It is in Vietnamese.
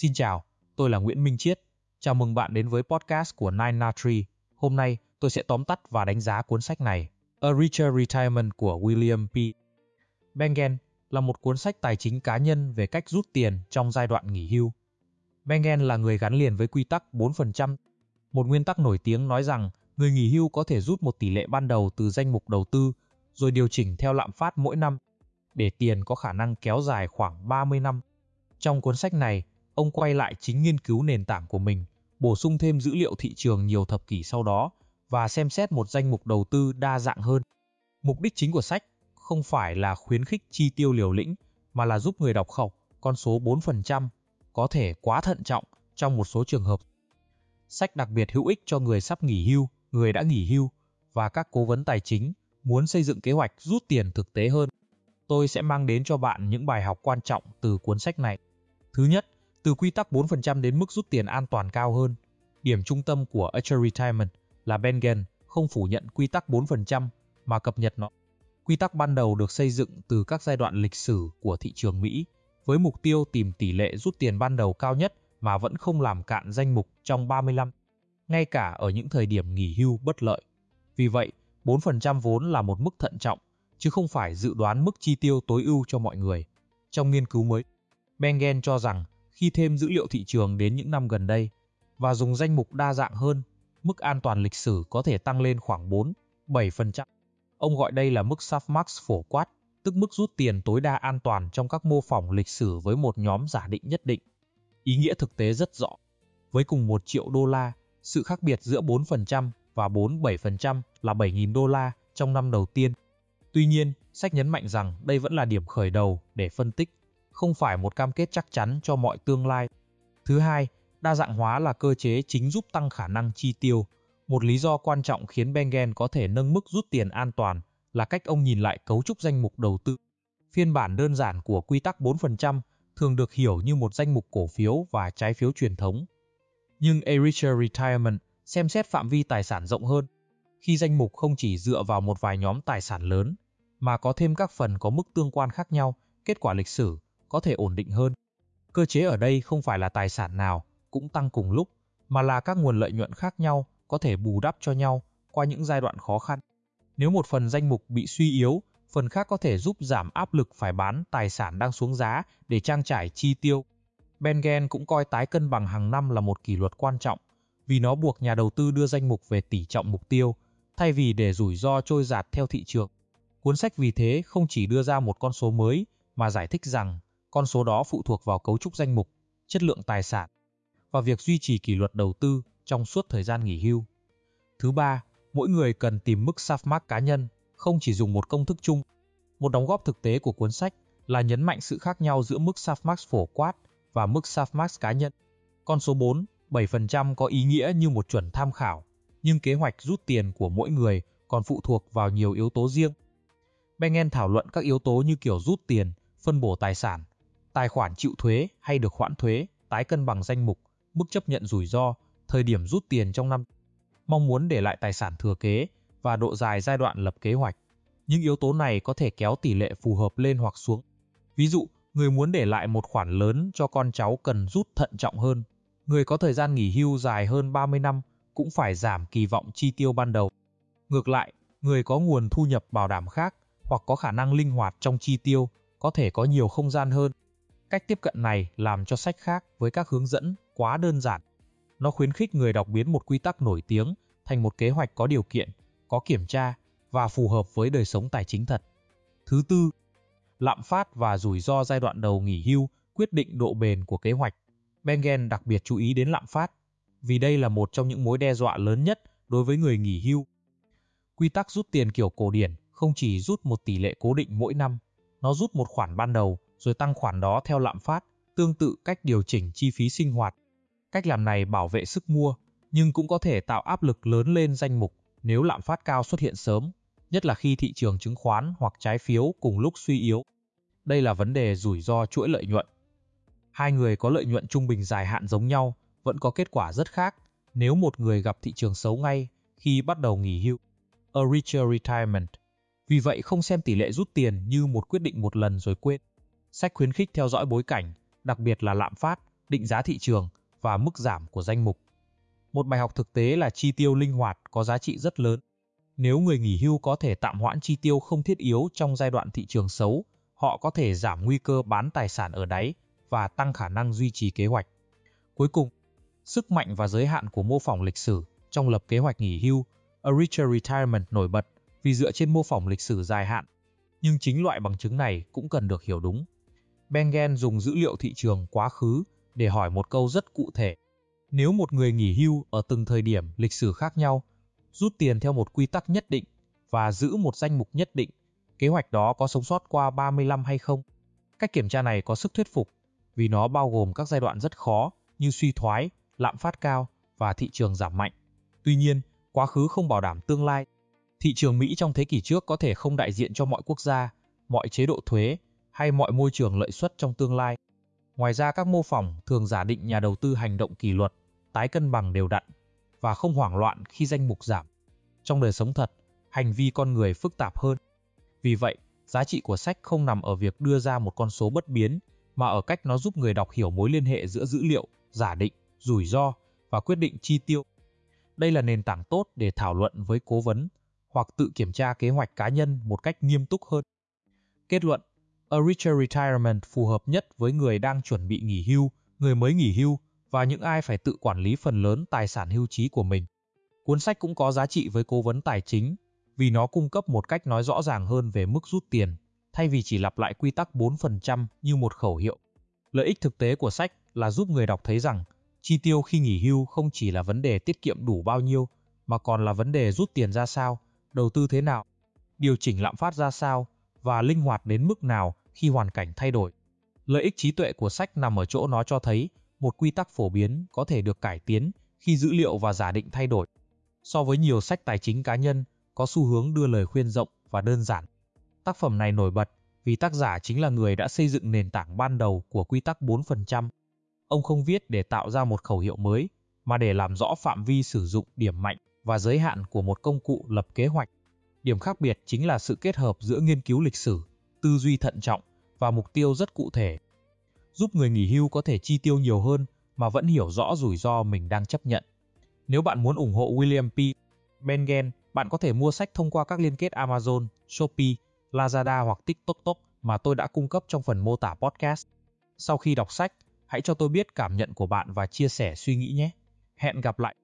Xin chào, tôi là Nguyễn Minh Chiết. Chào mừng bạn đến với podcast của Nine na Tree. Hôm nay, tôi sẽ tóm tắt và đánh giá cuốn sách này, A Richer Retirement của William P. Bengen là một cuốn sách tài chính cá nhân về cách rút tiền trong giai đoạn nghỉ hưu. Bengen là người gắn liền với quy tắc 4%. Một nguyên tắc nổi tiếng nói rằng người nghỉ hưu có thể rút một tỷ lệ ban đầu từ danh mục đầu tư rồi điều chỉnh theo lạm phát mỗi năm, để tiền có khả năng kéo dài khoảng 30 năm. Trong cuốn sách này, ông quay lại chính nghiên cứu nền tảng của mình, bổ sung thêm dữ liệu thị trường nhiều thập kỷ sau đó và xem xét một danh mục đầu tư đa dạng hơn. Mục đích chính của sách không phải là khuyến khích chi tiêu liều lĩnh, mà là giúp người đọc khẩu con số 4% có thể quá thận trọng trong một số trường hợp. Sách đặc biệt hữu ích cho người sắp nghỉ hưu, người đã nghỉ hưu và các cố vấn tài chính muốn xây dựng kế hoạch rút tiền thực tế hơn. Tôi sẽ mang đến cho bạn những bài học quan trọng từ cuốn sách này. Thứ nhất, từ quy tắc 4% đến mức rút tiền an toàn cao hơn. Điểm trung tâm của A Richer Retirement là Bengen không phủ nhận quy tắc 4% mà cập nhật nó. Quy tắc ban đầu được xây dựng từ các giai đoạn lịch sử của thị trường Mỹ với mục tiêu tìm tỷ lệ rút tiền ban đầu cao nhất mà vẫn không làm cạn danh mục trong 35, ngay cả ở những thời điểm nghỉ hưu bất lợi. Vì vậy, 4% vốn là một mức thận trọng, chứ không phải dự đoán mức chi tiêu tối ưu cho mọi người. Trong nghiên cứu mới, Bengen cho rằng khi thêm dữ liệu thị trường đến những năm gần đây và dùng danh mục đa dạng hơn, mức an toàn lịch sử có thể tăng lên khoảng 4-7%. Ông gọi đây là mức softmax phổ quát, tức mức rút tiền tối đa an toàn trong các mô phỏng lịch sử với một nhóm giả định nhất định. Ý nghĩa thực tế rất rõ. Với cùng 1 triệu đô la, sự khác biệt giữa 4% và 4-7% là 7.000 đô la trong năm đầu tiên. Tuy nhiên, sách nhấn mạnh rằng đây vẫn là điểm khởi đầu để phân tích, không phải một cam kết chắc chắn cho mọi tương lai. Thứ hai, đa dạng hóa là cơ chế chính giúp tăng khả năng chi tiêu. Một lý do quan trọng khiến Bengen có thể nâng mức rút tiền an toàn là cách ông nhìn lại cấu trúc danh mục đầu tư. Phiên bản đơn giản của quy tắc 4% thường được hiểu như một danh mục cổ phiếu và trái phiếu truyền thống. Nhưng A Richer Retirement xem xét phạm vi tài sản rộng hơn, khi danh mục không chỉ dựa vào một vài nhóm tài sản lớn, mà có thêm các phần có mức tương quan khác nhau, kết quả lịch sử có thể ổn định hơn. Cơ chế ở đây không phải là tài sản nào cũng tăng cùng lúc, mà là các nguồn lợi nhuận khác nhau có thể bù đắp cho nhau qua những giai đoạn khó khăn. Nếu một phần danh mục bị suy yếu, phần khác có thể giúp giảm áp lực phải bán tài sản đang xuống giá để trang trải chi tiêu. Bengen cũng coi tái cân bằng hàng năm là một kỷ luật quan trọng, vì nó buộc nhà đầu tư đưa danh mục về tỷ trọng mục tiêu, thay vì để rủi ro trôi dạt theo thị trường. Cuốn sách vì thế không chỉ đưa ra một con số mới, mà giải thích rằng con số đó phụ thuộc vào cấu trúc danh mục, chất lượng tài sản và việc duy trì kỷ luật đầu tư trong suốt thời gian nghỉ hưu. Thứ ba, mỗi người cần tìm mức softmax cá nhân, không chỉ dùng một công thức chung. Một đóng góp thực tế của cuốn sách là nhấn mạnh sự khác nhau giữa mức softmax phổ quát và mức softmax cá nhân. Con số 4-7% có ý nghĩa như một chuẩn tham khảo, nhưng kế hoạch rút tiền của mỗi người còn phụ thuộc vào nhiều yếu tố riêng. Bengen thảo luận các yếu tố như kiểu rút tiền, phân bổ tài sản, tài khoản chịu thuế hay được hoãn thuế, tái cân bằng danh mục, mức chấp nhận rủi ro, thời điểm rút tiền trong năm, mong muốn để lại tài sản thừa kế và độ dài giai đoạn lập kế hoạch. Những yếu tố này có thể kéo tỷ lệ phù hợp lên hoặc xuống. Ví dụ, người muốn để lại một khoản lớn cho con cháu cần rút thận trọng hơn. Người có thời gian nghỉ hưu dài hơn 30 năm cũng phải giảm kỳ vọng chi tiêu ban đầu. Ngược lại, người có nguồn thu nhập bảo đảm khác hoặc có khả năng linh hoạt trong chi tiêu có thể có nhiều không gian hơn. Cách tiếp cận này làm cho sách khác với các hướng dẫn quá đơn giản. Nó khuyến khích người đọc biến một quy tắc nổi tiếng thành một kế hoạch có điều kiện, có kiểm tra và phù hợp với đời sống tài chính thật. Thứ tư, lạm phát và rủi ro giai đoạn đầu nghỉ hưu quyết định độ bền của kế hoạch. Bengen đặc biệt chú ý đến lạm phát, vì đây là một trong những mối đe dọa lớn nhất đối với người nghỉ hưu. Quy tắc rút tiền kiểu cổ điển không chỉ rút một tỷ lệ cố định mỗi năm, nó rút một khoản ban đầu rồi tăng khoản đó theo lạm phát, tương tự cách điều chỉnh chi phí sinh hoạt. Cách làm này bảo vệ sức mua, nhưng cũng có thể tạo áp lực lớn lên danh mục nếu lạm phát cao xuất hiện sớm, nhất là khi thị trường chứng khoán hoặc trái phiếu cùng lúc suy yếu. Đây là vấn đề rủi ro chuỗi lợi nhuận. Hai người có lợi nhuận trung bình dài hạn giống nhau vẫn có kết quả rất khác nếu một người gặp thị trường xấu ngay khi bắt đầu nghỉ hưu. A Richer Retirement. Vì vậy không xem tỷ lệ rút tiền như một quyết định một lần rồi quên. Sách khuyến khích theo dõi bối cảnh, đặc biệt là lạm phát, định giá thị trường và mức giảm của danh mục. Một bài học thực tế là chi tiêu linh hoạt có giá trị rất lớn. Nếu người nghỉ hưu có thể tạm hoãn chi tiêu không thiết yếu trong giai đoạn thị trường xấu, họ có thể giảm nguy cơ bán tài sản ở đáy và tăng khả năng duy trì kế hoạch. Cuối cùng, sức mạnh và giới hạn của mô phỏng lịch sử trong lập kế hoạch nghỉ hưu, A Richer Retirement nổi bật vì dựa trên mô phỏng lịch sử dài hạn. Nhưng chính loại bằng chứng này cũng cần được hiểu đúng. Bengen dùng dữ liệu thị trường quá khứ để hỏi một câu rất cụ thể. Nếu một người nghỉ hưu ở từng thời điểm lịch sử khác nhau, rút tiền theo một quy tắc nhất định và giữ một danh mục nhất định, kế hoạch đó có sống sót qua 30 năm hay không? Cách kiểm tra này có sức thuyết phục vì nó bao gồm các giai đoạn rất khó như suy thoái, lạm phát cao và thị trường giảm mạnh. Tuy nhiên, quá khứ không bảo đảm tương lai. Thị trường Mỹ trong thế kỷ trước có thể không đại diện cho mọi quốc gia, mọi chế độ thuế hay mọi môi trường lợi suất trong tương lai. Ngoài ra, các mô phỏng thường giả định nhà đầu tư hành động kỷ luật, tái cân bằng đều đặn và không hoảng loạn khi danh mục giảm. Trong đời sống thật, hành vi con người phức tạp hơn. Vì vậy, giá trị của sách không nằm ở việc đưa ra một con số bất biến, mà ở cách nó giúp người đọc hiểu mối liên hệ giữa dữ liệu, giả định, rủi ro và quyết định chi tiêu. Đây là nền tảng tốt để thảo luận với cố vấn hoặc tự kiểm tra kế hoạch cá nhân một cách nghiêm túc hơn. Kết luận, A Richer Retirement phù hợp nhất với người đang chuẩn bị nghỉ hưu, người mới nghỉ hưu và những ai phải tự quản lý phần lớn tài sản hưu trí của mình. Cuốn sách cũng có giá trị với cố vấn tài chính vì nó cung cấp một cách nói rõ ràng hơn về mức rút tiền, thay vì chỉ lặp lại quy tắc 4% như một khẩu hiệu. Lợi ích thực tế của sách là giúp người đọc thấy rằng chi tiêu khi nghỉ hưu không chỉ là vấn đề tiết kiệm đủ bao nhiêu, mà còn là vấn đề rút tiền ra sao, đầu tư thế nào, điều chỉnh lạm phát ra sao và linh hoạt đến mức nào khi hoàn cảnh thay đổi. Lợi ích trí tuệ của sách nằm ở chỗ nó cho thấy một quy tắc phổ biến có thể được cải tiến khi dữ liệu và giả định thay đổi. So với nhiều sách tài chính cá nhân có xu hướng đưa lời khuyên rộng và đơn giản, tác phẩm này nổi bật vì tác giả chính là người đã xây dựng nền tảng ban đầu của quy tắc 4%. Ông không viết để tạo ra một khẩu hiệu mới, mà để làm rõ phạm vi sử dụng, điểm mạnh và giới hạn của một công cụ lập kế hoạch. Điểm khác biệt chính là sự kết hợp giữa nghiên cứu lịch sử, tư duy thận trọng và mục tiêu rất cụ thể, giúp người nghỉ hưu có thể chi tiêu nhiều hơn mà vẫn hiểu rõ rủi ro mình đang chấp nhận. Nếu bạn muốn ủng hộ William P. Bengen, bạn có thể mua sách thông qua các liên kết Amazon, Shopee, Lazada hoặc TikTok mà tôi đã cung cấp trong phần mô tả podcast. Sau khi đọc sách, hãy cho tôi biết cảm nhận của bạn và chia sẻ suy nghĩ nhé. Hẹn gặp lại!